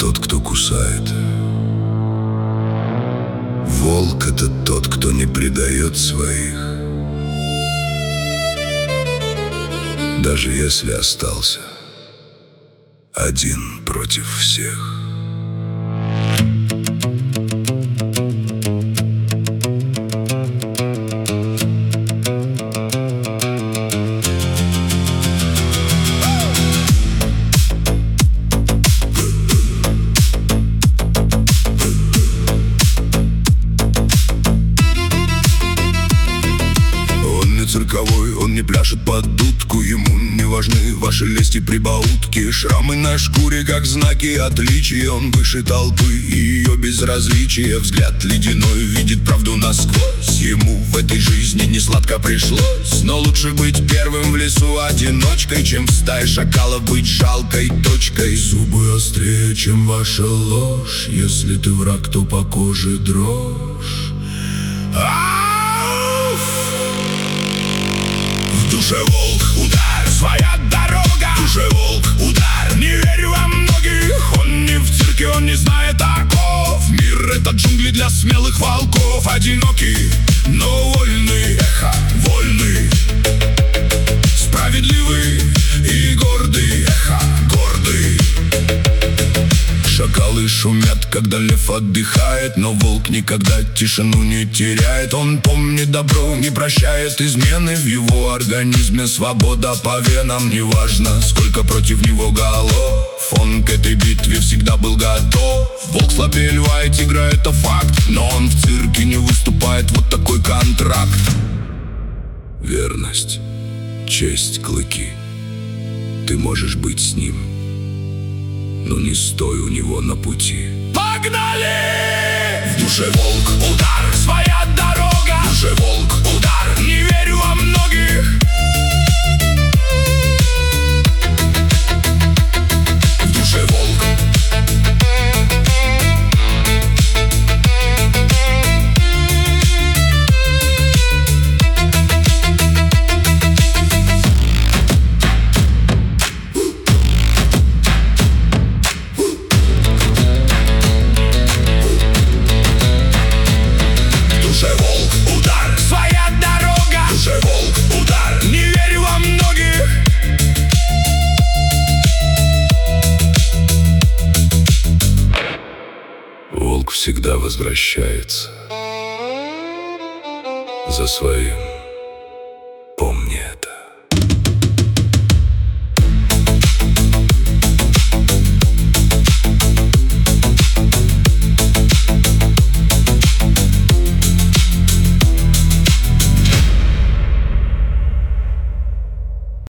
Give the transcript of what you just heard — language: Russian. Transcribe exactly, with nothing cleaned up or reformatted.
тот, кто кусает. Волк — это тот, кто не предает своих, даже если остался один против всех. Цирковой, он не пляшет под дудку, ему не важны ваши лести, прибаутки. Шрамы на шкуре, как знаки отличия, он выше толпы и ее безразличия. Взгляд ледяной видит правду насквозь, ему в этой жизни не сладко пришлось. Но лучше быть первым в лесу одиночкой, чем в стае шакалов быть жалкой точкой. Зубы острее, чем ваша ложь, если ты враг, то по коже дрожь. В душе волк, удар, своя дорога. В душе волк, удар, не верю во многих. Он не в цирке, он не знает оков. Мир — это джунгли для смелых волков. Одинокий, но вольный, эхо, вольный, справедливый и гордый, эхо, гордый. Шакалы шумят, когда лев отдыхает, но волк никогда тишину не теряет. Он помнит добро, не прощает измены. В его организме свобода по венам. Неважно, сколько против него голов, он к этой битве всегда был готов. Волк слабее льва и тигра, это факт, но он в цирке не выступает, вот такой контракт. Верность, честь, клыки. Ты можешь быть с ним, но не стой у него на пути. Погнали! В душе волк, удар, своя дорога. В душе волк, удар, не верю во многих. В душе волк. Волк всегда возвращается за своим.